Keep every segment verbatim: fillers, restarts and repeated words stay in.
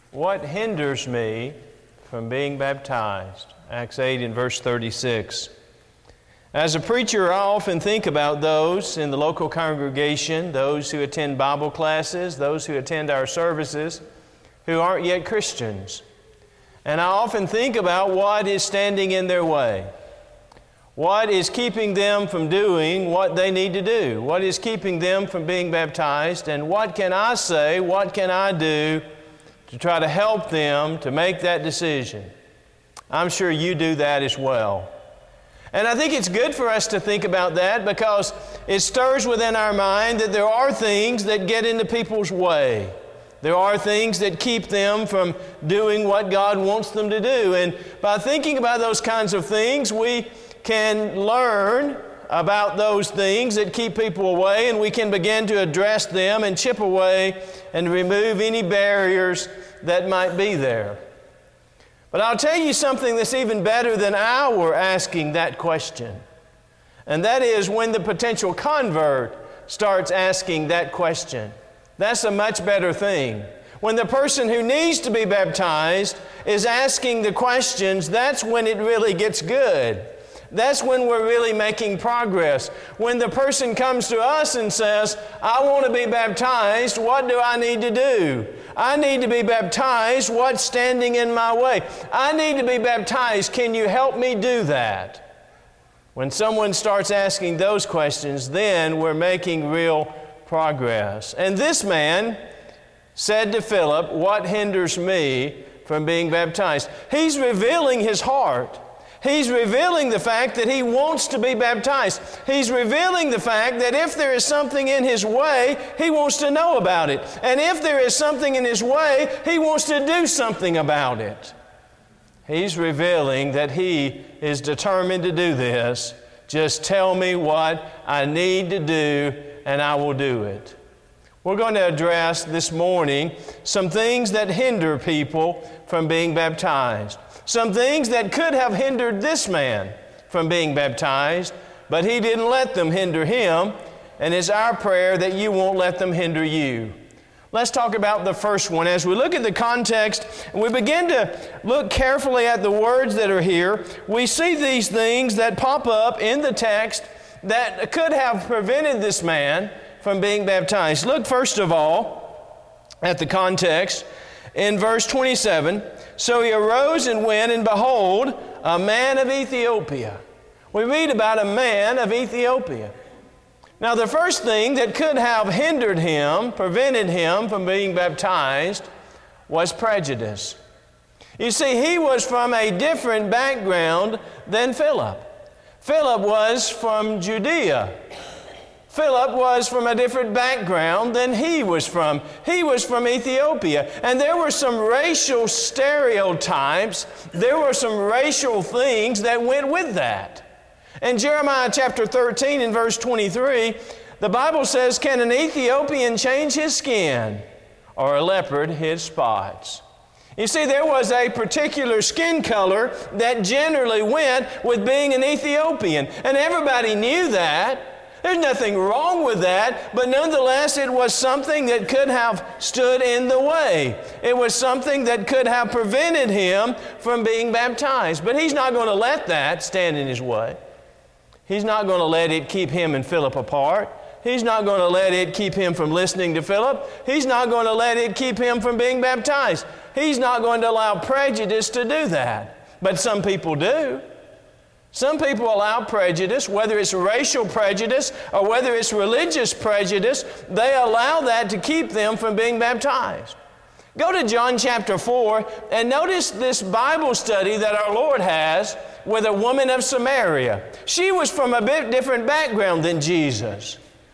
What hinders me from being baptized? Acts eight and verse thirty-six. As a preacher, I often think about those in the local congregation, those who attend Bible classes, those who attend our services, who aren't yet Christians. And I often think about what is standing in their way. What is keeping them from doing what they need to do? What is keeping them from being baptized? And what can I say, what can I do to try to help them to make that decision? I'm sure you do that as well. And I think it's good for us to think about that because it stirs within our mind that there are things that get into people's way. There are things that keep them from doing what God wants them to do. And by thinking about those kinds of things, we can learn about those things that keep people away, and we can begin to address them and chip away and remove any barriers that might be there. But I'll tell you something that's even better than our asking that question. And that is when the potential convert starts asking that question. That's a much better thing. When the person who needs to be baptized is asking the questions, that's when it really gets good. That's when we're really making progress. When the person comes to us and says, I want to be baptized, what do I need to do? I need to be baptized, what's standing in my way? I need to be baptized, can you help me do that? When someone starts asking those questions, then we're making real progress. And this man said to Philip, what hinders me from being baptized? He's revealing his heart. He's revealing the fact that he wants to be baptized. He's revealing the fact that if there is something in his way, he wants to know about it. And if there is something in his way, he wants to do something about it. He's revealing that he is determined to do this. Just tell me what I need to do, and I will do it. We're going to address this morning some things that hinder people from being baptized. Some things that could have hindered this man from being baptized, but he didn't let them hinder him, and it's our prayer that you won't let them hinder you. Let's talk about the first one. As we look at the context and we begin to look carefully at the words that are here, we see these things that pop up in the text that could have prevented this man from being baptized. Look first of all at the context in verse twenty-seven. So he arose and went, and behold, a man of Ethiopia. We read about a man of Ethiopia. Now, the first thing that could have hindered him, prevented him from being baptized, was prejudice. You see, he was from a different background than Philip. Philip was from Judea. Philip was from a different background than he was from. He was from Ethiopia. And there were some racial stereotypes. There were some racial things that went with that. In Jeremiah chapter thirteen and verse twenty-three, the Bible says, can an Ethiopian change his skin, or a leopard his spots? You see, there was a particular skin color that generally went with being an Ethiopian. And everybody knew that. There's nothing wrong with that, but nonetheless it was something that could have stood in the way. It was something that could have prevented him from being baptized. But he's not going to let that stand in his way. He's not going to let it keep him and Philip apart. He's not going to let it keep him from listening to Philip. He's not going to let it keep him from being baptized. He's not going to allow prejudice to do that. But some people do. Some people allow prejudice, whether it's racial prejudice or whether it's religious prejudice, they allow that to keep them from being baptized. Go to John chapter four and notice this Bible study that our Lord has with a woman of Samaria. She was from a bit different background than Jesus.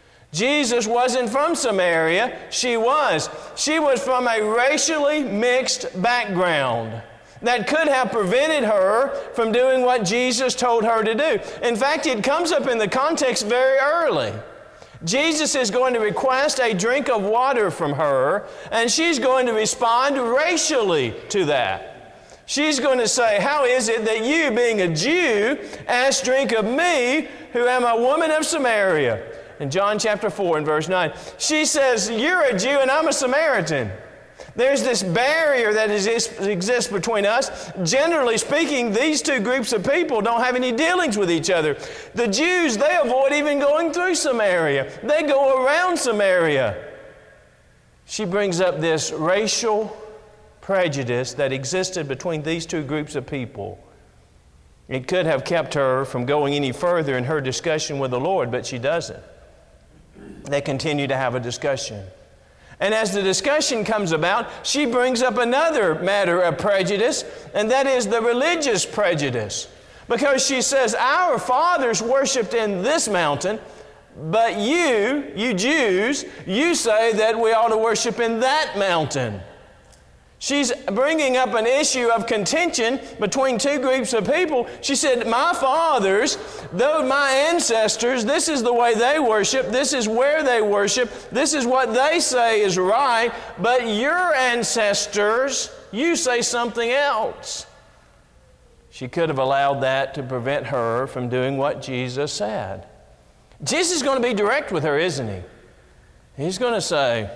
Jesus wasn't from Samaria, she was. She was from a racially mixed background that could have prevented her from doing what Jesus told her to do. In fact, it comes up in the context very early. Jesus is going to request a drink of water from her, and she's going to respond racially to that. She's going to say, how is it that you, being a Jew, ask drink of me, who am a woman of In John chapter four and verse nine, she says, you're a Jew and I'm a Samaritan. There's this barrier that exists, exists between us. Generally speaking, these two groups of people don't have any dealings with each other. The Jews, they avoid even going through Samaria. They go around Samaria. She brings up this racial prejudice that existed between these two groups of people. It could have kept her from going any further in her discussion with the Lord, but she doesn't. They continue to have a discussion. And as the discussion comes about, she brings up another matter of prejudice, and that is the religious prejudice. Because she says, our fathers worshiped in this mountain, but you, you Jews, you say that we ought to worship in that mountain. She's bringing up an issue of contention between two groups of people. She said, my fathers, though my ancestors, this is the way they worship, this is where they worship, this is what they say is right, but your ancestors, you say something else. She could have allowed that to prevent her from doing what Jesus said. Jesus is going to be direct with her, isn't he? He's going to say,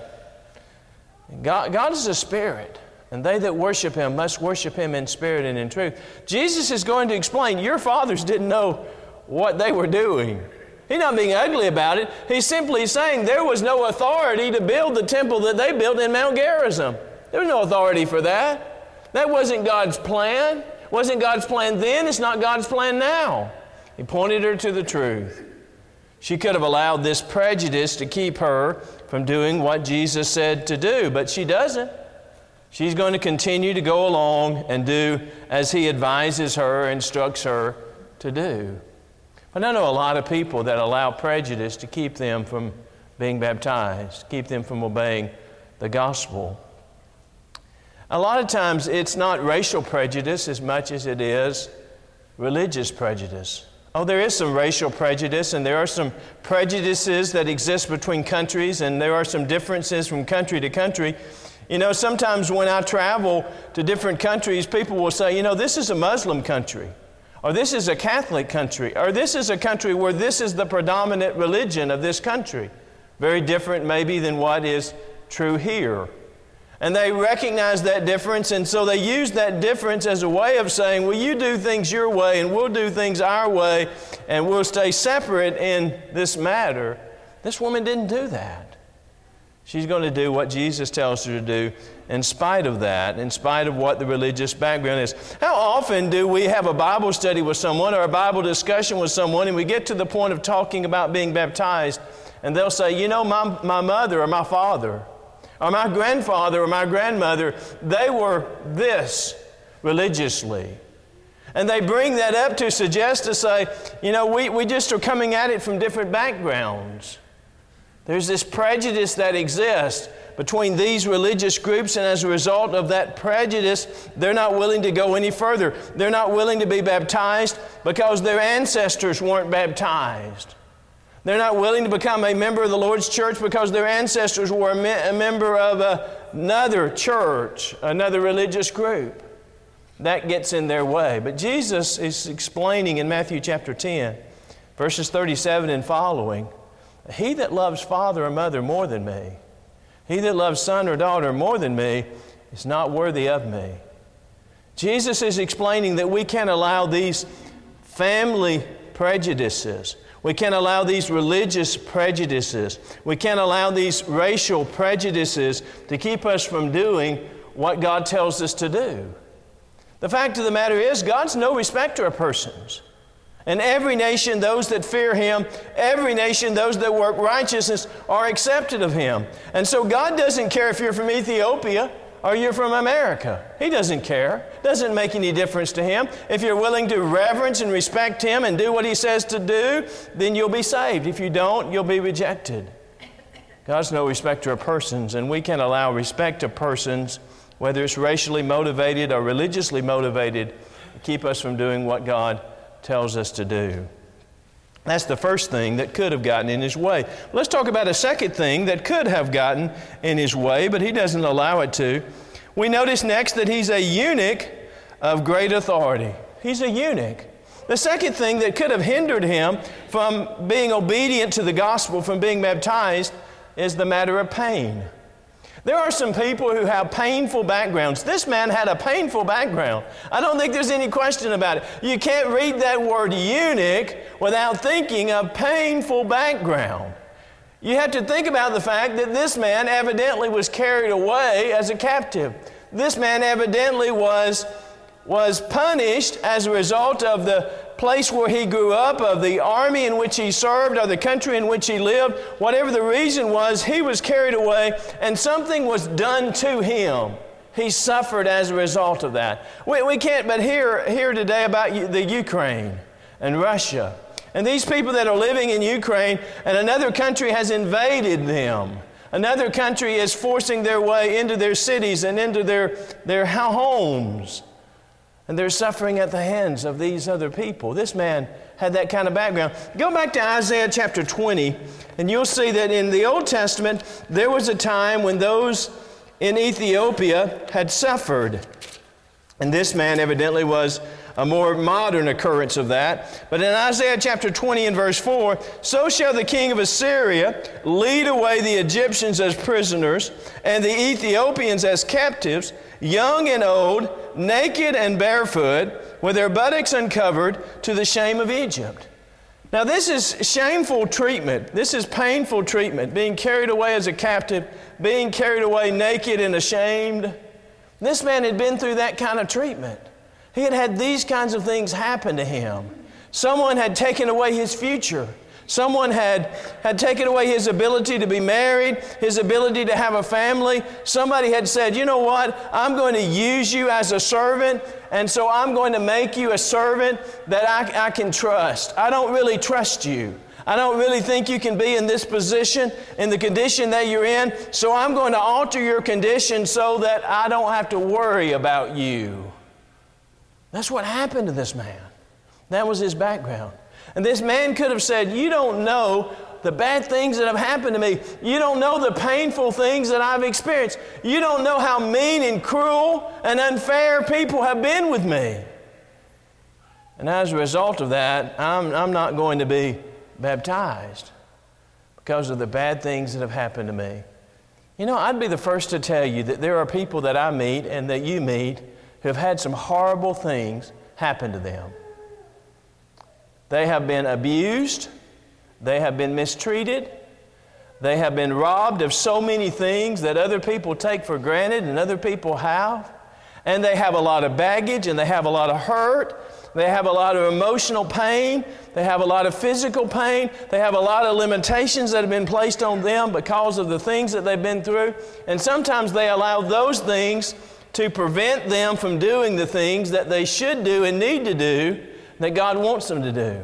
God, God is a spirit. And they that worship Him must worship Him in spirit and in truth. Jesus is going to explain, your fathers didn't know what they were doing. He's not being ugly about it. He's simply saying there was no authority to build the temple that they built in Mount Gerizim. There was no authority for that. That wasn't God's plan. It wasn't God's plan then. It's not God's plan now. He pointed her to the truth. She could have allowed this prejudice to keep her from doing what Jesus said to do, but she doesn't. She's going to continue to go along and do as He advises her, instructs her to do. But I know a lot of people that allow prejudice to keep them from being baptized, keep them from obeying the gospel. A lot of times it's not racial prejudice as much as it is religious prejudice. Oh, there is some racial prejudice, and there are some prejudices that exist between countries, and there are some differences from country to country. You know, sometimes when I travel to different countries, people will say, you know, this is a Muslim country, or this is a Catholic country, or this is a country where this is the predominant religion of this country. Very different maybe than what is true here. And they recognize that difference, and so they use that difference as a way of saying, well, you do things your way, and we'll do things our way, and we'll stay separate in this matter. This woman didn't do that. She's going to do what Jesus tells her to do in spite of that, in spite of what the religious background is. How often do we have a Bible study with someone or a Bible discussion with someone, and we get to the point of talking about being baptized, and they'll say, you know, my, my mother or my father or my grandfather or my grandmother, they were this religiously. And they bring that up to suggest to say, you know, we, we just are coming at it from different backgrounds. There's this prejudice that exists between these religious groups, and as a result of that prejudice, they're not willing to go any further. They're not willing to be baptized because their ancestors weren't baptized. They're not willing to become a member of the Lord's church because their ancestors were a, me- a member of a, another church, another religious group. That gets in their way. But Jesus is explaining in Matthew chapter ten, verses thirty-seven and following, he that loves father or mother more than me, he that loves son or daughter more than me, is not worthy of me. Jesus is explaining that we can't allow these family prejudices, we can't allow these religious prejudices, we can't allow these racial prejudices to keep us from doing what God tells us to do. The fact of the matter is, God's no respecter of persons. And every nation, those that fear Him, every nation, those that work righteousness, are accepted of Him. And so God doesn't care if you're from Ethiopia or you're from America. He doesn't care. It doesn't make any difference to Him. If you're willing to reverence and respect Him and do what He says to do, then you'll be saved. If you don't, you'll be rejected. God's no respecter of persons, and we can't allow respect of persons, whether it's racially motivated or religiously motivated, to keep us from doing what God tells us to do. That's the first thing that could have gotten in His way. Let's talk about a second thing that could have gotten in His way, but He doesn't allow it to. We notice next that He's a eunuch of great authority. He's a eunuch. The second thing that could have hindered Him from being obedient to the gospel, from being baptized, is the matter of pain. There are some people who have painful backgrounds. This man had a painful background. I don't think there's any question about it. You can't read that word eunuch without thinking of painful background. You have to think about the fact that this man evidently was carried away as a captive. This man evidently was, was punished as a result of the place where he grew up, of the army in which he served, or the country in which he lived. Whatever the reason was, he was carried away and something was done to him. He suffered as a result of that. We, we can't but hear, hear today about the Ukraine and Russia. And these people that are living in Ukraine, and another country has invaded them. Another country is forcing their way into their cities and into their, their homes. And they're suffering at the hands of these other people. This man had that kind of background. Go back to Isaiah chapter twenty, and you'll see that in the Old Testament, there was a time when those in Ethiopia had suffered. And this man evidently was a more modern occurrence of that. But in Isaiah chapter twenty and verse four, so shall the king of Assyria lead away the Egyptians as prisoners, and the Ethiopians as captives, young and old, naked and barefoot, with their buttocks uncovered, to the shame of Egypt. Now this is shameful treatment. This is painful treatment, being carried away as a captive, being carried away naked and ashamed. This man had been through that kind of treatment. He had had these kinds of things happen to him. Someone had taken away his future. Someone had, had taken away his ability to be married, his ability to have a family. Somebody had said, you know what, I'm going to use you as a servant, and so I'm going to make you a servant that I, I can trust. I don't really trust you. I don't really think you can be in this position, in the condition that you're in, so I'm going to alter your condition so that I don't have to worry about you. That's what happened to this man. That was his background. And this man could have said, you don't know the bad things that have happened to me. You don't know the painful things that I've experienced. You don't know how mean and cruel and unfair people have been with me. And as a result of that, I'm, I'm not going to be baptized because of the bad things that have happened to me. You know, I'd be the first to tell you that there are people that I meet and that you meet who have had some horrible things happen to them. They have been abused. They have been mistreated. They have been robbed of so many things that other people take for granted and other people have. And they have a lot of baggage, and they have a lot of hurt. They have a lot of emotional pain. They have a lot of physical pain. They have a lot of limitations that have been placed on them because of the things that they've been through. And sometimes they allow those things to prevent them from doing the things that they should do and need to do that God wants them to do.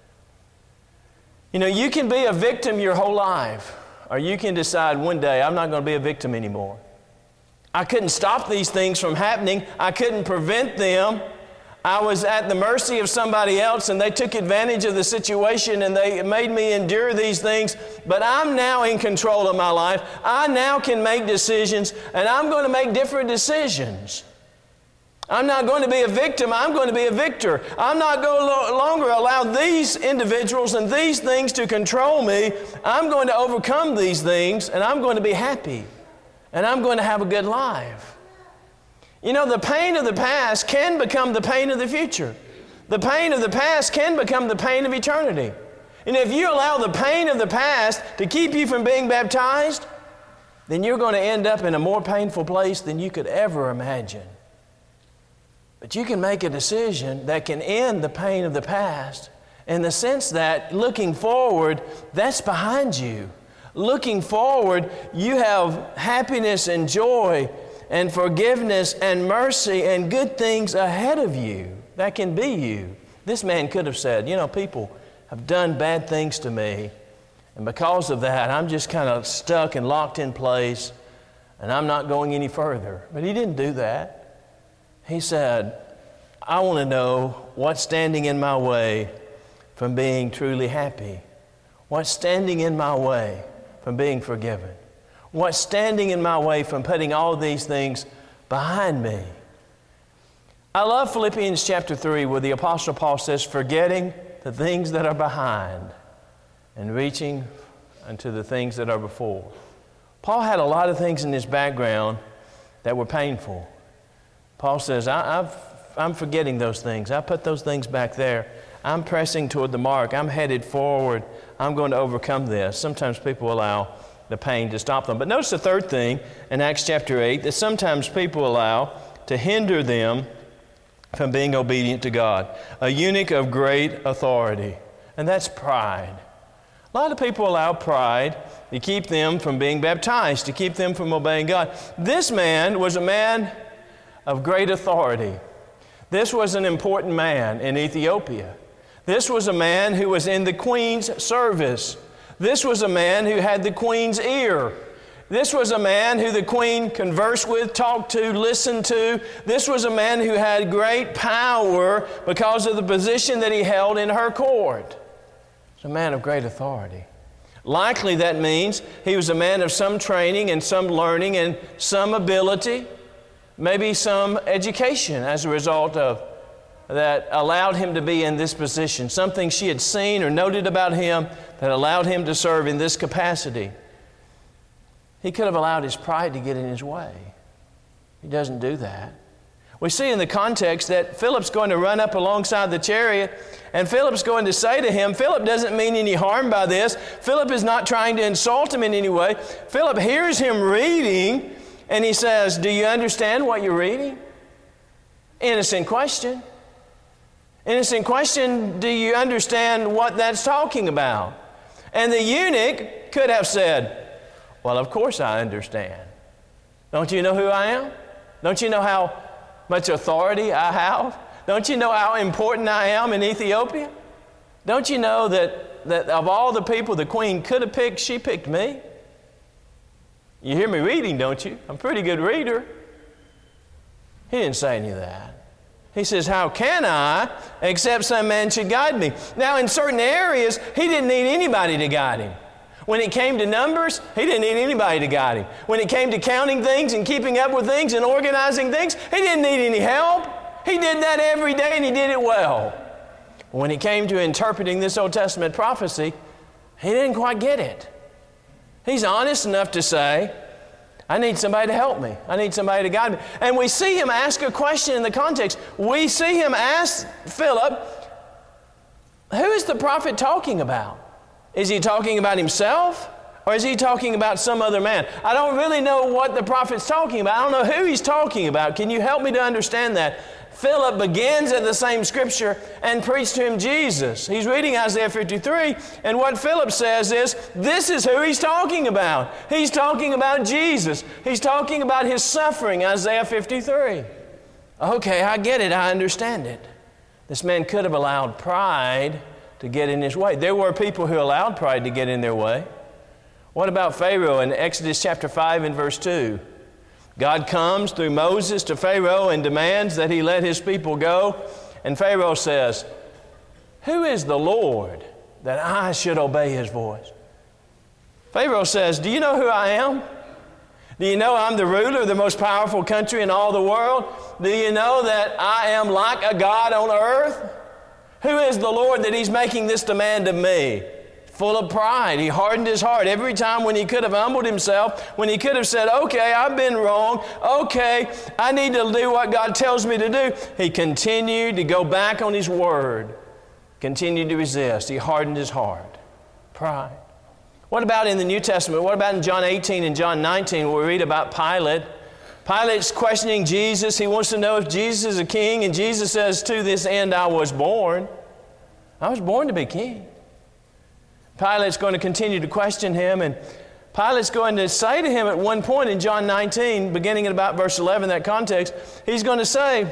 You know, you can be a victim your whole life, or you can decide one day, I'm not going to be a victim anymore. I couldn't stop these things from happening. I couldn't prevent them. I was at the mercy of somebody else, and they took advantage of the situation, and they made me endure these things. But I'm now in control of my life. I now can make decisions, and I'm going to make different decisions. I'm not going to be a victim. I'm going to be a victor. I'm not going to no longer allow these individuals and these things to control me. I'm going to overcome these things, and I'm going to be happy, and I'm going to have a good life. You know, the pain of the past can become the pain of the future. The pain of the past can become the pain of eternity. And if you allow the pain of the past to keep you from being baptized, then you're going to end up in a more painful place than you could ever imagine. But you can make a decision that can end the pain of the past in the sense that looking forward, that's behind you. Looking forward, you have happiness and joy and forgiveness and mercy and good things ahead of you. That can be you. This man could have said, you know, people have done bad things to me, and because of that, I'm just kind of stuck and locked in place, and I'm not going any further. But he didn't do that. He said, I want to know what's standing in my way from being truly happy. What's standing in my way from being forgiven? What's standing in my way from putting all these things behind me? I love Philippians chapter three, where the Apostle Paul says, forgetting the things that are behind and reaching unto the things that are before. Paul had a lot of things in his background that were painful. Paul says, I, I've, I'm forgetting those things. I put those things back there. I'm pressing toward the mark. I'm headed forward. I'm going to overcome this. Sometimes people allow the pain to stop them. But notice the third thing in Acts chapter eight, that sometimes people allow to hinder them from being obedient to God. A eunuch of great authority, and that's pride. A lot of people allow pride to keep them from being baptized, to keep them from obeying God. This man was a man of great authority. This was an important man in Ethiopia. This was a man who was in the queen's service. This was a man who had the queen's ear. This was a man who the queen conversed with, talked to, listened to. This was a man who had great power because of the position that he held in her court. He's a man of great authority. Likely that means he was a man of some training and some learning and some ability, maybe some education as a result of that allowed him to be in this position, something she had seen or noted about him that allowed him to serve in this capacity. He could have allowed his pride to get in his way. He doesn't do that. We see in the context that Philip's going to run up alongside the chariot, and Philip's going to say to him, Philip doesn't mean any harm by this. Philip is not trying to insult him in any way. Philip hears him reading, and he says, do you understand what you're reading? Innocent question. Innocent question, do you understand what that's talking about? And the eunuch could have said, well, of course I understand. Don't you know who I am? Don't you know how much authority I have? Don't you know how important I am in Ethiopia? Don't you know that, that of all the people the queen could have picked, she picked me? You hear me reading, don't you? I'm a pretty good reader. He didn't say any of that. He says, how can I, except some man should guide me? Now, in certain areas, he didn't need anybody to guide him. When it came to numbers, he didn't need anybody to guide him. When it came to counting things and keeping up with things and organizing things, he didn't need any help. He did that every day and he did it well. When it came to interpreting this Old Testament prophecy, he didn't quite get it. He's honest enough to say, I need somebody to help me. I need somebody to guide me. And we see him ask a question in the context. We see him ask Philip, who is the prophet talking about? Is he talking about himself, or is he talking about some other man? I don't really know what the prophet's talking about. I don't know who he's talking about. Can you help me to understand that? Philip begins at the same scripture and preached to him Jesus. He's reading Isaiah fifty-three, and what Philip says is, this is who he's talking about. He's talking about Jesus. He's talking about his suffering, Isaiah fifty-three. Okay, I get it. I understand it. This man could have allowed pride to get in his way. There were people who allowed pride to get in their way. What about Pharaoh in Exodus chapter five and verse two? God comes through Moses to Pharaoh and demands that he let his people go. And Pharaoh says, who is the Lord that I should obey his voice? Pharaoh says, do you know who I am? Do you know I'm the ruler of the most powerful country in all the world? Do you know that I am like a God on earth? Who is the Lord that he's making this demand of me? Full of pride. He hardened his heart every time when he could have humbled himself, when he could have said, okay, I've been wrong. Okay, I need to do what God tells me to do. He continued to go back on his word, continued to resist. He hardened his heart. Pride. What about in the New Testament? What about in John eighteen and John nineteen where we read about Pilate? Pilate's questioning Jesus. He wants to know if Jesus is a king, and Jesus says, to this end I was born. I was born to be king. Pilate's going to continue to question him, and Pilate's going to say to him at one point in John nineteen, beginning at about verse eleven, that context, he's going to say,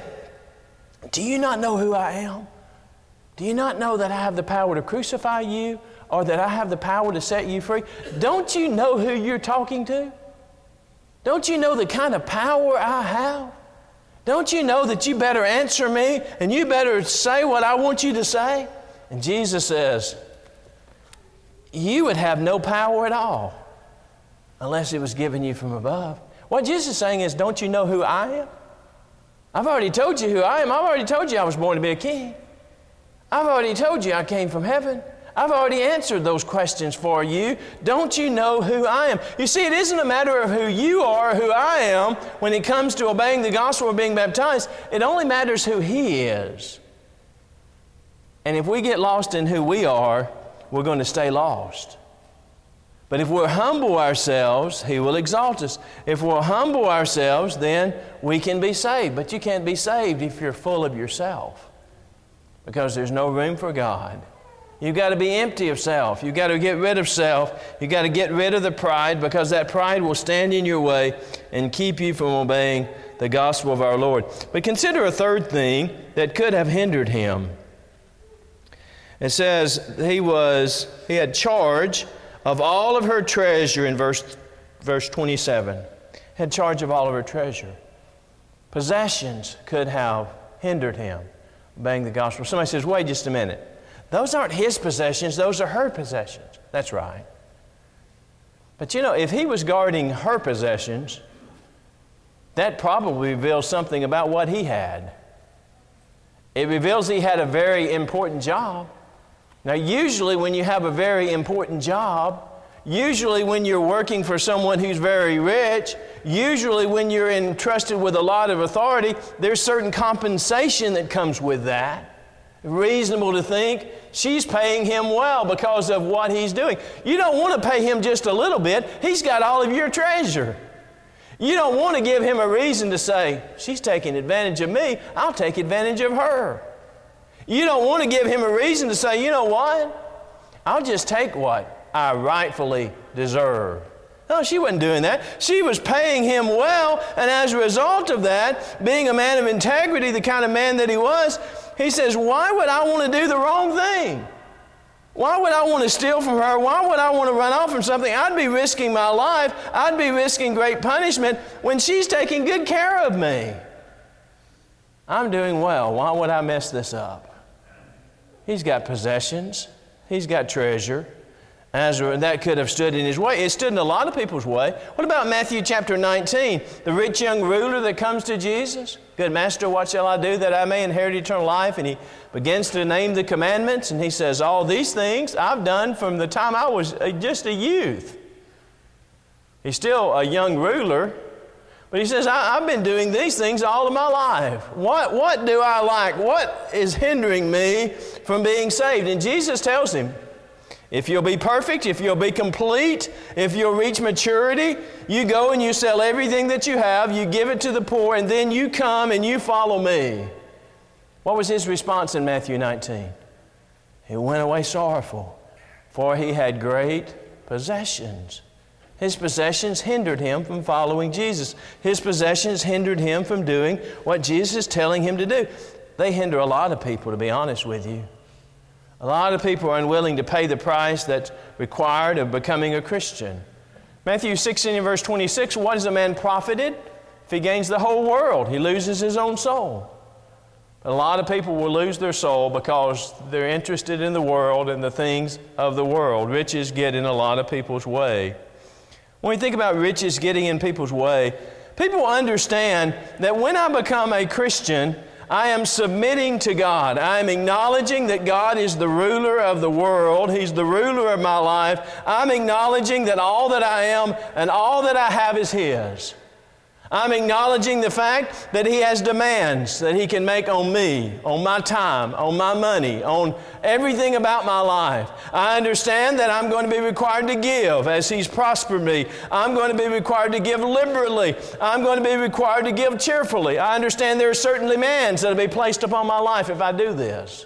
do you not know who I am? Do you not know that I have the power to crucify you, or that I have the power to set you free? Don't you know who you're talking to? Don't you know the kind of power I have? Don't you know that you better answer me and you better say what I want you to say? And Jesus says, you would have no power at all unless it was given you from above. What Jesus is saying is, don't you know who I am? I've already told you who I am. I've already told you I was born to be a king. I've already told you I came from heaven. I've already answered those questions for you. Don't you know who I am? You see, it isn't a matter of who you are, who I am, when it comes to obeying the gospel or being baptized. It only matters who He is. And if we get lost in who we are, we're going to stay lost. But if we'll humble ourselves, He will exalt us. If we'll humble ourselves, then we can be saved. But you can't be saved if you're full of yourself, because there's no room for God. You've got to be empty of self. You've got to get rid of self. You've got to get rid of the pride, because that pride will stand in your way and keep you from obeying the gospel of our Lord. But consider a third thing that could have hindered him. It says he was he had charge of all of her treasure in verse verse twenty-seven. Had charge of all of her treasure. Possessions could have hindered him obeying the gospel. Somebody says, wait just a minute. Those aren't his possessions, those are her possessions. That's right. But you know, if he was guarding her possessions, that probably reveals something about what he had. It reveals he had a very important job. Now, usually when you have a very important job, usually when you're working for someone who's very rich, usually when you're entrusted with a lot of authority, there's certain compensation that comes with that. Reasonable to think she's paying him well because of what he's doing. You don't want to pay him just a little bit. He's got all of your treasure. You don't want to give him a reason to say, she's taking advantage of me, I'll take advantage of her. You don't want to give him a reason to say, you know what? I'll just take what I rightfully deserve. No, she wasn't doing that. She was paying him well, and as a result of that, being a man of integrity, the kind of man that he was, he says, why would I want to do the wrong thing? Why would I want to steal from her? Why would I want to run off from something? I'd be risking my life. I'd be risking great punishment when she's taking good care of me. I'm doing well. Why would I mess this up? He's got possessions. He's got treasure. As that could have stood in his way. It stood in a lot of people's way. What about Matthew chapter nineteen? The rich young ruler that comes to Jesus. Good master, what shall I do that I may inherit eternal life? And he begins to name the commandments. And he says, all these things I've done from the time I was just a youth. He's still a young ruler. But he says, I, I've been doing these things all of my life. What, what do I lack? What is hindering me from being saved? And Jesus tells him, if you'll be perfect, if you'll be complete, if you'll reach maturity, you go and you sell everything that you have, you give it to the poor, and then you come and you follow me. What was his response in Matthew nineteen? He went away sorrowful, for he had great possessions. His possessions hindered him from following Jesus. His possessions hindered him from doing what Jesus is telling him to do. They hinder a lot of people, to be honest with you. A lot of people are unwilling to pay the price that's required of becoming a Christian. Matthew sixteen and verse twenty-six, what is a man profited if he gains the whole world? He loses his own soul. But a lot of people will lose their soul because they're interested in the world and the things of the world. Riches get in a lot of people's way. When we think about riches getting in people's way, people understand that when I become a Christian, I am submitting to God. I am acknowledging that God is the ruler of the world. He's the ruler of my life. I'm acknowledging that all that I am and all that I have is His. I'm acknowledging the fact that He has demands that He can make on me, on my time, on my money, on everything about my life. I understand that I'm going to be required to give as He's prospered me. I'm going to be required to give liberally. I'm going to be required to give cheerfully. I understand there are certain demands that will be placed upon my life if I do this.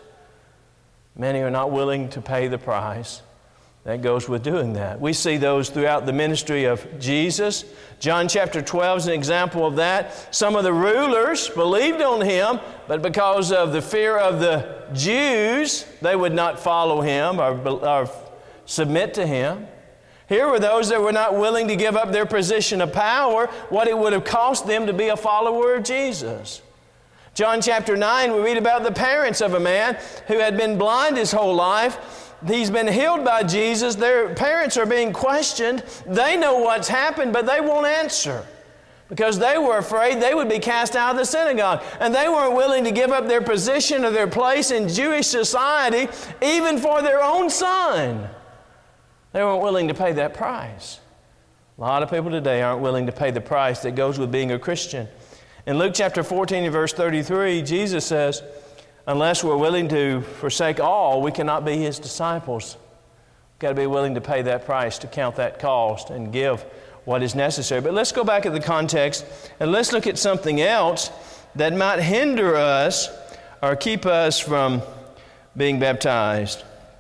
Many are not willing to pay the price that goes with doing that. We see those throughout the ministry of Jesus. John chapter twelve is an example of that. Some of the rulers believed on Him, but because of the fear of the Jews, they would not follow Him or, or submit to Him. Here were those that were not willing to give up their position of power, what it would have cost them to be a follower of Jesus. John chapter nine, we read about the parents of a man who had been blind his whole life. He's been healed by Jesus. Their parents are being questioned. They know what's happened, but they won't answer. because they were afraid they would be cast out of the synagogue. And they weren't willing to give up their position or their place in Jewish society, even for their own son. They weren't willing to pay that price. A lot of people today aren't willing to pay the price that goes with being a Christian. In Luke chapter fourteen and verse thirty-three, Jesus says, unless we're willing to forsake all, we cannot be His disciples. We've got to be willing to pay that price, to count that cost, and give what is necessary. But let's go back at the context, and let's look at something else that might hinder us or keep us from being baptized.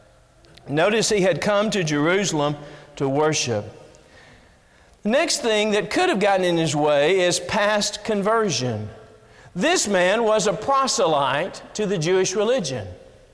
Notice he had come to Jerusalem to worship. The next thing that could have gotten in his way is past conversion. This man was a proselyte to the Jewish religion.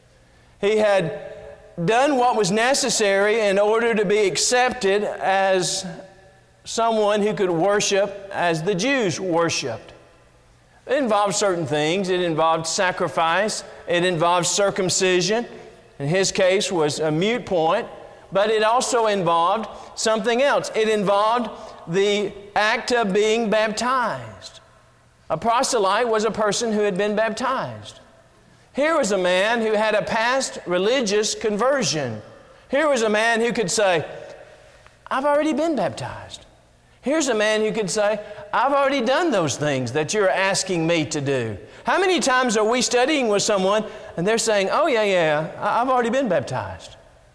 He had done what was necessary in order to be accepted as someone who could worship as the Jews worshiped. It involved certain things. It involved sacrifice. It involved circumcision. In his case was a moot point, but it also involved something else. It involved the act of being baptized. A proselyte was a person who had been baptized. Here was a man who had a past religious conversion. Here was a man who could say, I've already been baptized. Here's a man who could say, I've already done those things that you're asking me to do. How many times are we studying with someone and they're saying, oh yeah, yeah, I've already been baptized?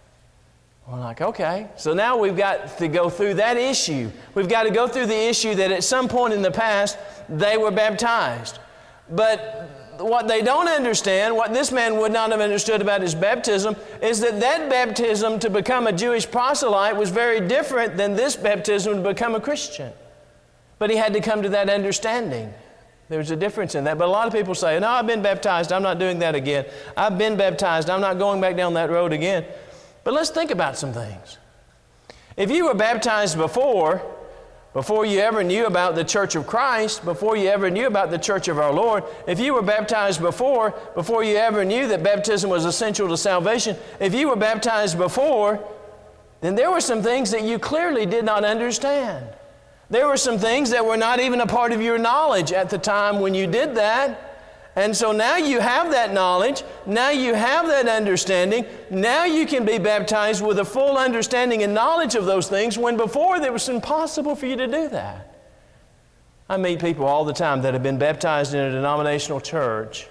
We're like, okay. So now we've got to go through that issue. We've got to go through the issue that at some point in the past, they were baptized. But what they don't understand, what this man would not have understood about his baptism, is that that baptism to become a Jewish proselyte was very different than this baptism to become a Christian. But he had to come to that understanding. There's a difference in that. But a lot of people say, no, I've been baptized, I'm not doing that again. I've been baptized, I'm not going back down that road again. But let's think about some things. If you were baptized before, before you ever knew about the Church of Christ, before you ever knew about the Church of our Lord, if you were baptized before, before you ever knew that baptism was essential to salvation, if you were baptized before, then there were some things that you clearly did not understand. There were some things that were not even a part of your knowledge at the time when you did that. And so now you have that knowledge, now you have that understanding, now you can be baptized with a full understanding and knowledge of those things when before it was impossible for you to do that. I meet people all the time that have been baptized in a denominational church,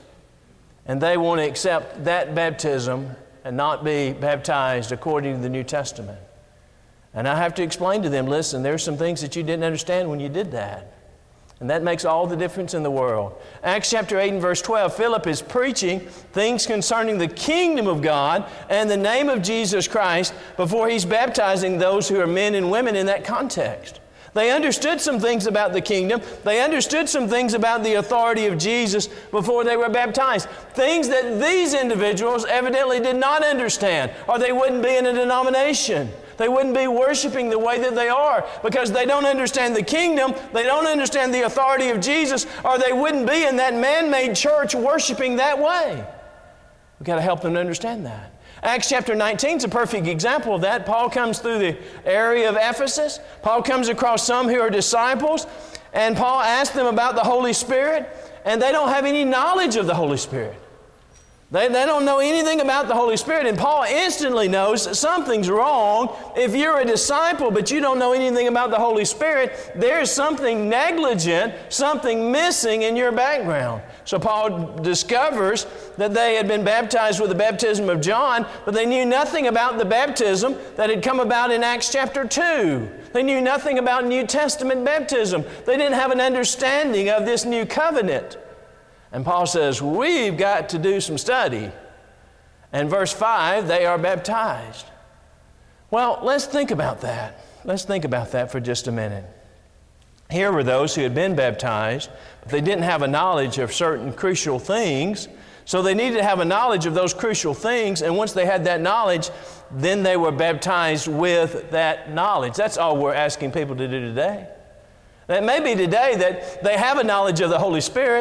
and they want to accept that baptism and not be baptized according to the New Testament. And I have to explain to them, listen, there's some things that you didn't understand when you did that. And that makes all the difference in the world. Acts chapter eight and verse twelve, Philip is preaching things concerning the kingdom of God and the name of Jesus Christ before he's baptizing those who are men and women in that context. They understood some things about the kingdom. They understood some things about the authority of Jesus before they were baptized. Things that these individuals evidently did not understand, or they wouldn't be in a denomination. They wouldn't be worshiping the way that they are because they don't understand the kingdom, they don't understand the authority of Jesus, or they wouldn't be in that man-made church worshiping that way. We've got to help them to understand that. Acts chapter nineteen is a perfect example of that. Paul comes through the area of Ephesus. Paul comes across some who are disciples, and Paul asks them about the Holy Spirit, and they don't have any knowledge of the Holy Spirit. They, they don't know anything about the Holy Spirit, and Paul instantly knows that something's wrong. If you're a disciple but you don't know anything about the Holy Spirit, there's something negligent, something missing in your background. So Paul discovers that they had been baptized with the baptism of John, but they knew nothing about the baptism that had come about in Acts chapter two. They knew nothing about New Testament baptism. They didn't have an understanding of this new covenant. And Paul says, we've got to do some study. And verse five, they are baptized. Well, let's think about that. Let's think about that for just a minute. Here were those who had been baptized, but they didn't have a knowledge of certain crucial things. So they needed to have a knowledge of those crucial things. And once they had that knowledge, then they were baptized with that knowledge. That's all we're asking people to do today. It may be today that they have a knowledge of the Holy Spirit,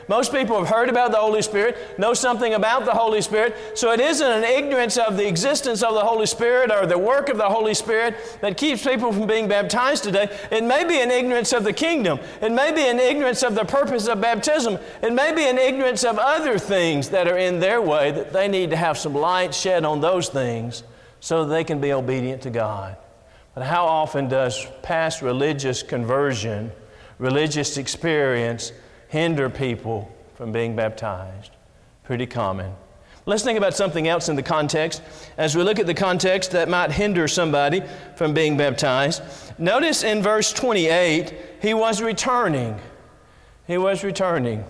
Most people have heard about the Holy Spirit, know something about the Holy Spirit. So it isn't an ignorance of the existence of the Holy Spirit or the work of the Holy Spirit that keeps people from being baptized today. It may be an ignorance of the kingdom. It may be an ignorance of the purpose of baptism. It may be an ignorance of other things that are in their way, that they need to have some light shed on those things so that they can be obedient to God. But how often does past religious conversion, religious experience, hinder people from being baptized? Pretty common. Let's think about something else in the context. As we look at the context that might hinder somebody from being baptized, notice in verse twenty-eight, he was returning. He was returning.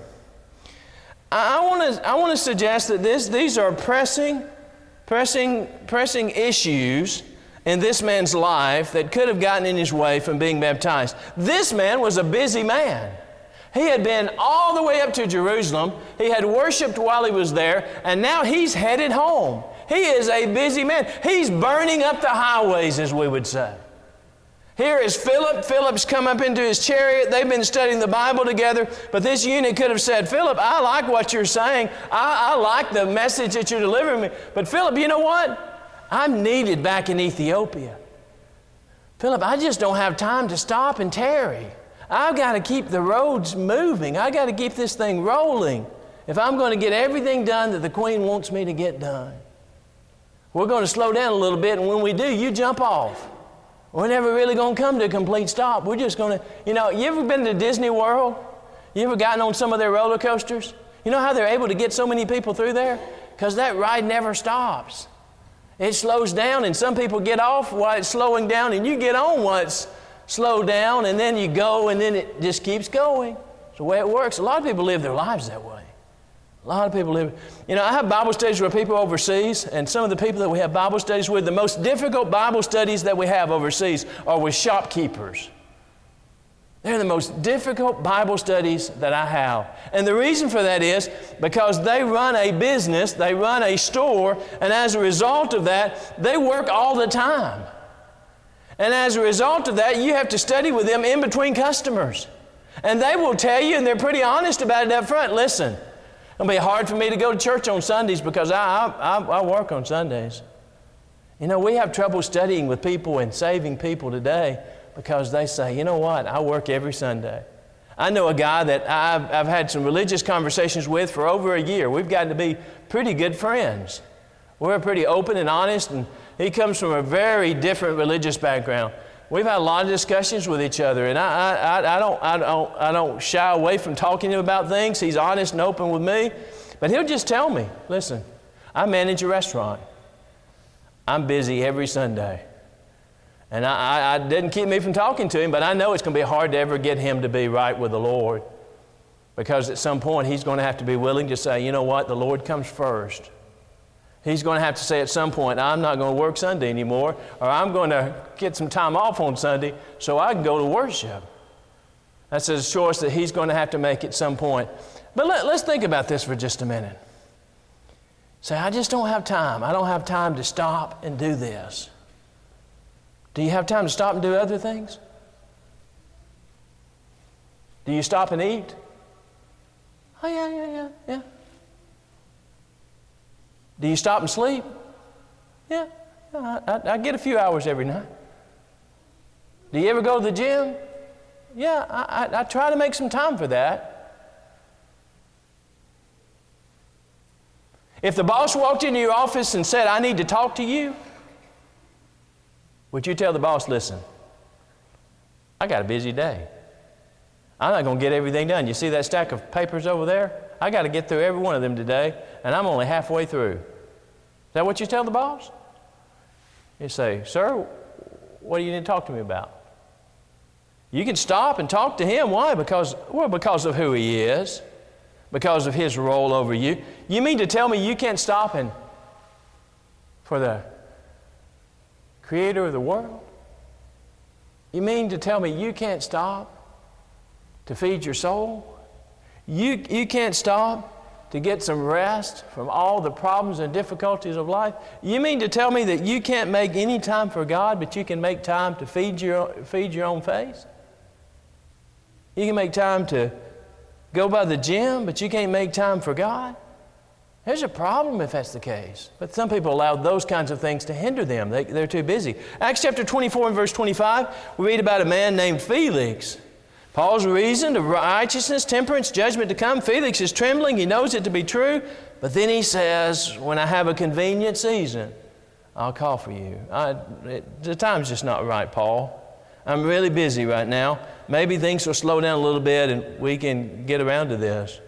I want to I want to suggest that this these are pressing, pressing, pressing issues in this man's life that could have gotten in his way from being baptized. This man was a busy man. He had been all the way up to Jerusalem. He had worshiped while he was there, and now he's headed home. He is a busy man. He's burning up the highways, as we would say. Here is Philip. Philip's come up into his chariot. They've been studying the Bible together, but this eunuch could have said, Philip, I like what you're saying. I, I like the message that you're delivering me. But Philip, you know what? I'm needed back in Ethiopia. Philip, I just don't have time to stop and tarry. I've got to keep the roads moving. I've got to keep this thing rolling if I'm going to get everything done that the Queen wants me to get done. We're going to slow down a little bit, and when we do, you jump off. We're never really going to come to a complete stop. We're just going to, you know, you ever been to Disney World? You ever gotten on some of their roller coasters? You know how they're able to get so many people through there? Because that ride never stops. It slows down, and some people get off while it's slowing down, and you get on while it's slowed down, and then you go, and then it just keeps going. It's the way it works. A lot of people live their lives that way. A lot of people live. You know, I have Bible studies with people overseas, and some of the people that we have Bible studies with, the most difficult Bible studies that we have overseas are with shopkeepers. They're the most difficult Bible studies that I have. And the reason for that is because they run a business, they run a store, and as a result of that, they work all the time. And as a result of that, you have to study with them in between customers. And they will tell you, and they're pretty honest about it up front, listen, it'll be hard for me to go to church on Sundays because I, I, I work on Sundays. You know, we have trouble studying with people and saving people today because they say, you know what, I work every Sunday. I know a guy that I've, I've had some religious conversations with for over a year. We've gotten to be pretty good friends. We're pretty open and honest, and he comes from a very different religious background. We've had a lot of discussions with each other, and I, I, I, don't, I, don't, I don't shy away from talking to him about things. He's honest and open with me, but he'll just tell me, listen, I manage a restaurant. I'm busy every Sunday. And I, I, I didn't keep me from talking to him, but I know it's going to be hard to ever get him to be right with the Lord, because at some point he's going to have to be willing to say, you know what, the Lord comes first. He's going to have to say at some point, I'm not going to work Sunday anymore, or I'm going to get some time off on Sunday so I can go to worship. That's a choice that he's going to have to make at some point. But let, let's think about this for just a minute. Say, I just don't have time. I don't have time to stop and do this. Do you have time to stop and do other things? Do you stop and eat? Oh, yeah, yeah, yeah, yeah. Do you stop and sleep? Yeah, I, I, I get a few hours every night. Do you ever go to the gym? Yeah, I, I, I try to make some time for that. If the boss walked into your office and said, I need to talk to you, would you tell the boss, listen, I got a busy day. I'm not going to get everything done. You see that stack of papers over there? I got to get through every one of them today, and I'm only halfway through. Is that what you tell the boss? You say, sir, what do you need to talk to me about? You can stop and talk to him. Why? Because, well, because of who he is, because of his role over you. You mean to tell me you can't stop and for the Creator of the world? You mean to tell me you can't stop to feed your soul? You, you can't stop to get some rest from all the problems and difficulties of life? You mean to tell me that you can't make any time for God, but you can make time to feed your, feed your own face? You can make time to go by the gym, but you can't make time for God? There's a problem if that's the case. But some people allow those kinds of things to hinder them. They, they're too busy. Acts chapter twenty-four and verse twenty-five, we read about a man named Felix. Paul's reason of righteousness, temperance, judgment to come. Felix is trembling. He knows it to be true. But then he says, when I have a convenient season, I'll call for you. I, it, the time's just not right, Paul. I'm really busy right now. Maybe things will slow down a little bit and we can get around to this.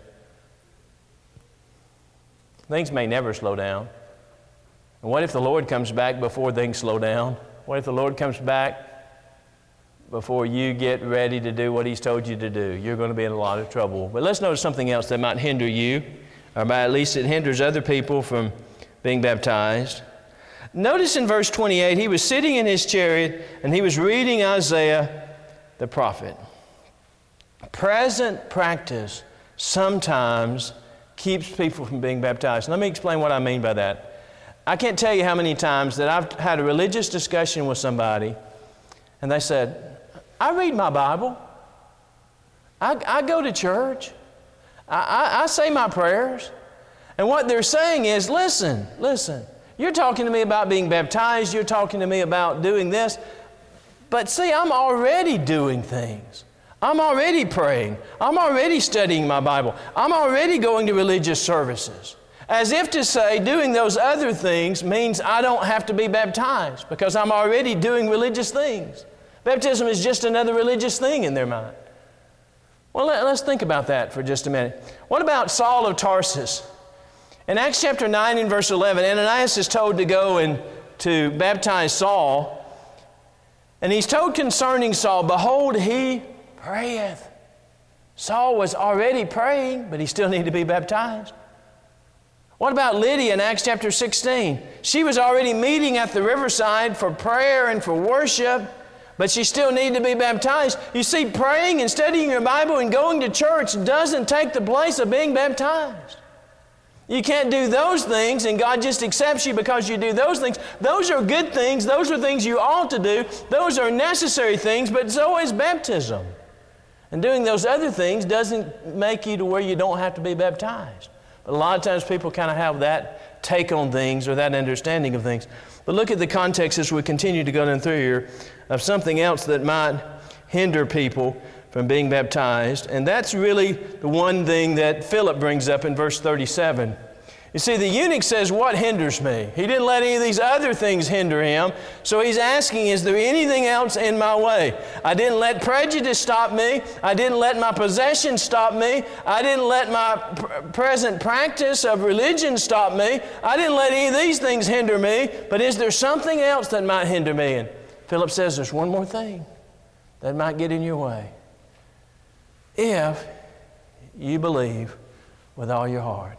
Things may never slow down. And what if the Lord comes back before things slow down? What if the Lord comes back before you get ready to do what He's told you to do? You're going to be in a lot of trouble. But let's notice something else that might hinder you, or at least it hinders other people from being baptized. Notice in verse twenty-eight, he was sitting in his chariot and he was reading Isaiah the prophet. Present practice sometimes keeps people from being baptized. Let me explain what I mean by that. I can't tell you how many times that I've had a religious discussion with somebody and they said, I read my Bible. I, I go to church. I, I, I say my prayers. And what they're saying is, listen, listen, you're talking to me about being baptized. You're talking to me about doing this. But see, I'm already doing things. I'm already praying. I'm already studying my Bible. I'm already going to religious services. As if to say, doing those other things means I don't have to be baptized because I'm already doing religious things. Baptism is just another religious thing in their mind. Well, let, let's think about that for just a minute. What about Saul of Tarsus? In Acts chapter nine and verse eleven, Ananias is told to go and to baptize Saul. And he's told concerning Saul, behold, he prayeth. Saul was already praying, but he still needed to be baptized. What about Lydia in Acts chapter sixteen? She was already meeting at the riverside for prayer and for worship, but she still needed to be baptized. You see, praying and studying your Bible and going to church doesn't take the place of being baptized. You can't do those things and God just accepts you because you do those things. Those are good things. Those are things you ought to do. Those are necessary things, but so is baptism. And doing those other things doesn't make you to where you don't have to be baptized. But a lot of times people kind of have that take on things or that understanding of things. But look at the context as we continue to go down through here of something else that might hinder people from being baptized. And that's really the one thing that Philip brings up in verse thirty-seven. You see, the eunuch says, what hinders me? He didn't let any of these other things hinder him. So he's asking, is there anything else in my way? I didn't let prejudice stop me. I didn't let my possessions stop me. I didn't let my pr- present practice of religion stop me. I didn't let any of these things hinder me. But is there something else that might hinder me? And Philip says, there's one more thing that might get in your way. If you believe with all your heart.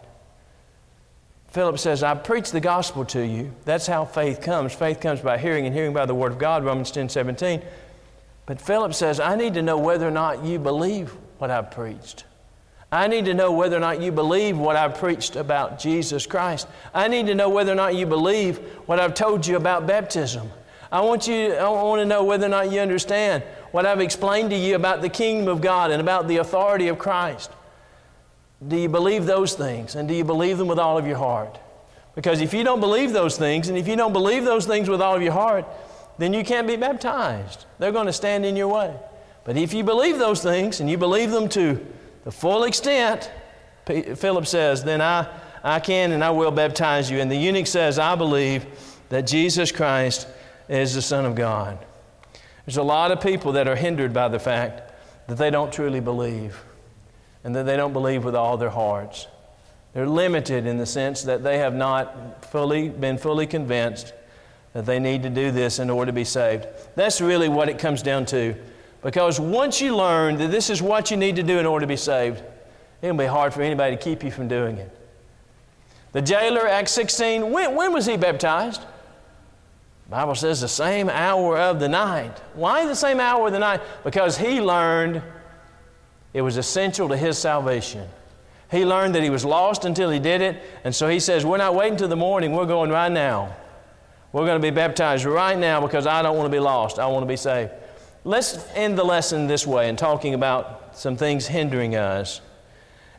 Philip says, I preach the gospel to you. That's how faith comes. Faith comes by hearing, and hearing by the word of God, Romans ten seventeen. But Philip says, I need to know whether or not you believe what I've preached. I need to know whether or not you believe what I've preached about Jesus Christ. I need to know whether or not you believe what I've told you about baptism. I want you, I want to know whether or not you understand what I've explained to you about the kingdom of God and about the authority of Christ. Do you believe those things? And do you believe them with all of your heart? Because if you don't believe those things, and if you don't believe those things with all of your heart, then you can't be baptized. They're going to stand in your way. But if you believe those things, and you believe them to the full extent, Philip says, then I, I can and I will baptize you. And the eunuch says, I believe that Jesus Christ is the Son of God. There's a lot of people that are hindered by the fact that they don't truly believe, and that they don't believe with all their hearts. They're limited in the sense that they have not fully been fully convinced that they need to do this in order to be saved. That's really what it comes down to. Because once you learn that this is what you need to do in order to be saved, it'll be hard for anybody to keep you from doing it. The jailer, Acts sixteen, when, when was he baptized? The Bible says the same hour of the night. Why the same hour of the night? Because he learned it was essential to his salvation. He learned that he was lost until he did it, and so he says, we're not waiting till the morning, we're going right now. We're going to be baptized right now because I don't want to be lost, I want to be saved. Let's end the lesson this way in talking about some things hindering us.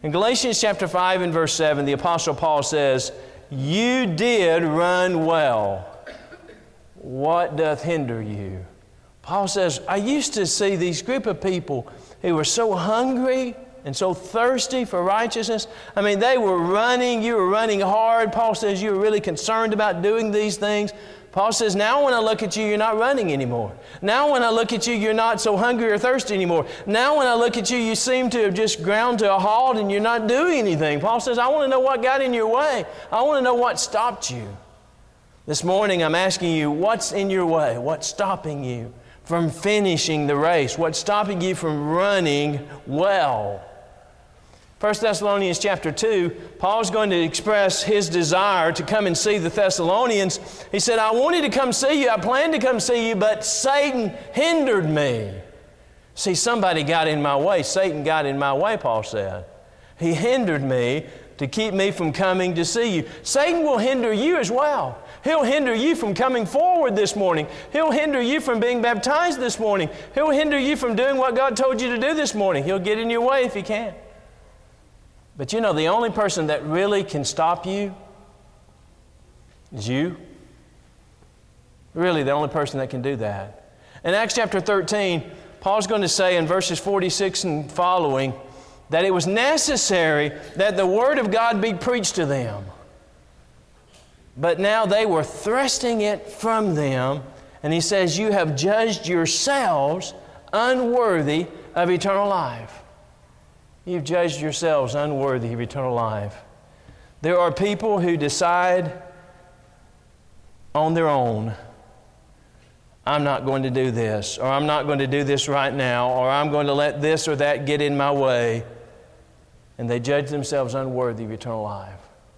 In Galatians chapter five and verse seven, the Apostle Paul says, "You did run well. What doth hinder you?" Paul says, I used to see these group of people who were so hungry and so thirsty for righteousness. I mean, they were running, you were running hard. Paul says you were really concerned about doing these things. Paul says, now when I look at you, you're not running anymore. Now when I look at you, you're not so hungry or thirsty anymore. Now when I look at you, you seem to have just ground to a halt and you're not doing anything. Paul says, I want to know what got in your way. I want to know what stopped you. This morning I'm asking you, what's in your way? What's stopping you from finishing the race? What's stopping you from running well? First Thessalonians chapter two, Paul's going to express his desire to come and see the Thessalonians. He said, I wanted to come see you, I planned to come see you, but Satan hindered me. See, somebody got in my way. Satan got in my way, Paul said. He hindered me to keep me from coming to see you. Satan will hinder you as well. He'll hinder you from coming forward this morning. He'll hinder you from being baptized this morning. He'll hinder you from doing what God told you to do this morning. He'll get in your way if he can. But you know, the only person that really can stop you is you. Really, the only person that can do that. In Acts chapter thirteen, Paul's going to say in verses forty-six and following that it was necessary that the Word of God be preached to them. But now they were thrusting it from them. And he says, you have judged yourselves unworthy of eternal life. You've judged yourselves unworthy of eternal life. There are people who decide on their own, I'm not going to do this, or I'm not going to do this right now, or I'm going to let this or that get in my way. And they judge themselves unworthy of eternal life.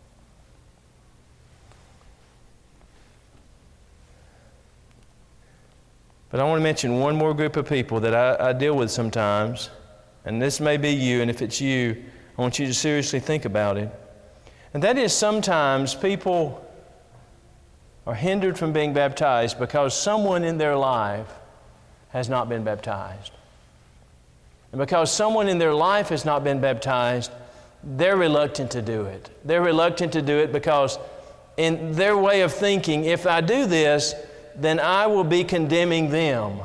But I want to mention one more group of people that I, I deal with sometimes. And this may be you, and if it's you, I want you to seriously think about it. And that is sometimes people are hindered from being baptized because someone in their life has not been baptized. And because someone in their life has not been baptized, they're reluctant to do it. They're reluctant to do it because in their way of thinking, if I do this, then I will be condemning them.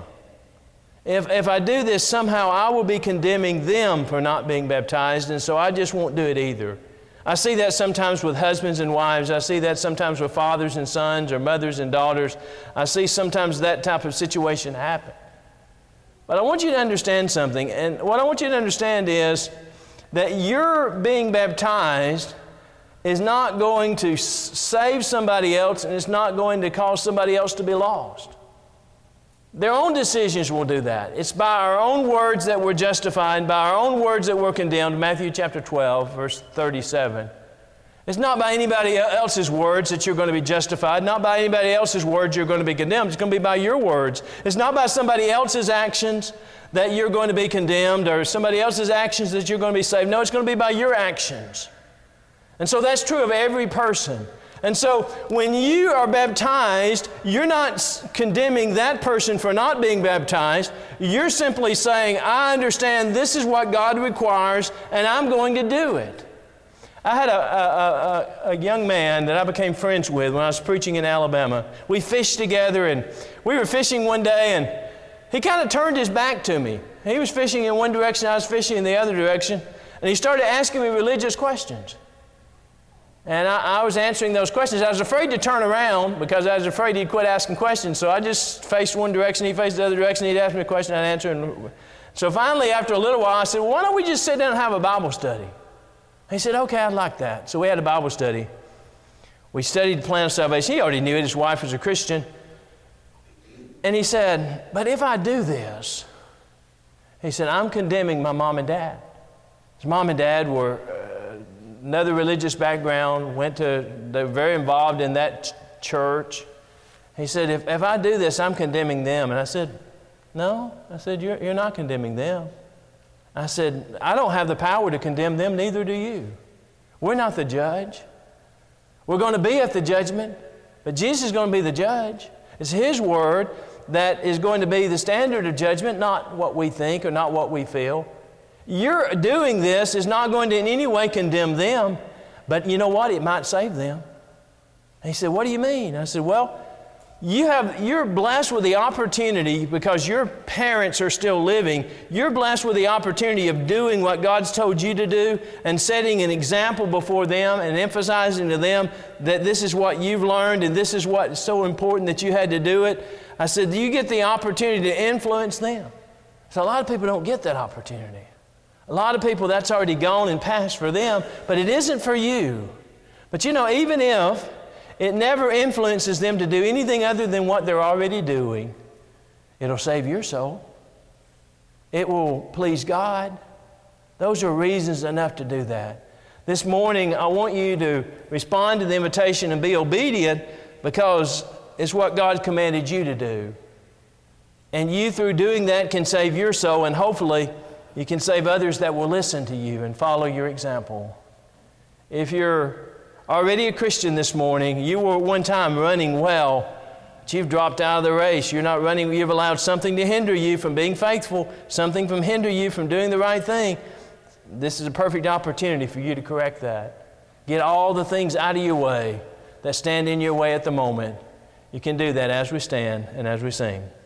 If, if I do this, somehow I will be condemning them for not being baptized, and so I just won't do it either. I see that sometimes with husbands and wives. I see that sometimes with fathers and sons or mothers and daughters. I see sometimes that type of situation happen. But I want you to understand something, and what I want you to understand is that your being baptized is not going to s- save somebody else, and it's not going to cause somebody else to be lost. Their own decisions will do that. It's by our own words that we're justified, by our own words that we're condemned. Matthew chapter twelve, verse thirty-seven. It's not by anybody else's words that you're going to be justified, not by anybody else's words you're going to be condemned. It's going to be by your words. It's not by somebody else's actions that you're going to be condemned or somebody else's actions that you're going to be saved. No, it's going to be by your actions. And so that's true of every person. And so when you are baptized, you're not condemning that person for not being baptized. You're simply saying, I understand this is what God requires, and I'm going to do it. I had a, a, a, a young man that I became friends with when I was preaching in Alabama. We fished together, and we were fishing one day, and he kind of turned his back to me. He was fishing in one direction, I was fishing in the other direction, and he started asking me religious questions. And I, I was answering those questions. I was afraid to turn around because I was afraid he'd quit asking questions. So I just faced one direction, he faced the other direction, he'd ask me a question, I'd answer. And so finally, after a little while, I said, well, why don't we just sit down and have a Bible study? He said, okay, I'd like that. So we had a Bible study. We studied the plan of salvation. He already knew it. His wife was a Christian. And he said, but if I do this, he said, I'm condemning my mom and dad. His mom and dad were uh, another religious background, went to, they were very involved in that ch- church. He said, if, if I do this, I'm condemning them. And I said, no. I said, you're, you're not condemning them. I said, I don't have the power to condemn them, neither do you. We're not the judge. We're going to be at the judgment, but Jesus is going to be the judge. It's His Word that is going to be the standard of judgment, not what we think or not what we feel. Your doing this is not going to in any way condemn them, but you know what? It might save them. And he said, what do you mean? I said, well, you have, you're blessed with the opportunity because your parents are still living. You're blessed with the opportunity of doing what God's told you to do and setting an example before them and emphasizing to them that this is what you've learned and this is what is so important that you had to do it. I said, do you get the opportunity to influence them? So a lot of people don't get that opportunity. A lot of people, that's already gone and passed for them, but it isn't for you. But you know, even if it never influences them to do anything other than what they're already doing, it'll save your soul. It will please God. Those are reasons enough to do that. This morning, I want you to respond to the invitation and be obedient because it's what God commanded you to do. And you, through doing that, can save your soul, and hopefully you can save others that will listen to you and follow your example. If you're already a Christian this morning, you were at one time running well, but you've dropped out of the race. You're not running, you've allowed something to hinder you from being faithful, something from hinder you from doing the right thing. This is a perfect opportunity for you to correct that. Get all the things out of your way that stand in your way at the moment. You can do that as we stand and as we sing.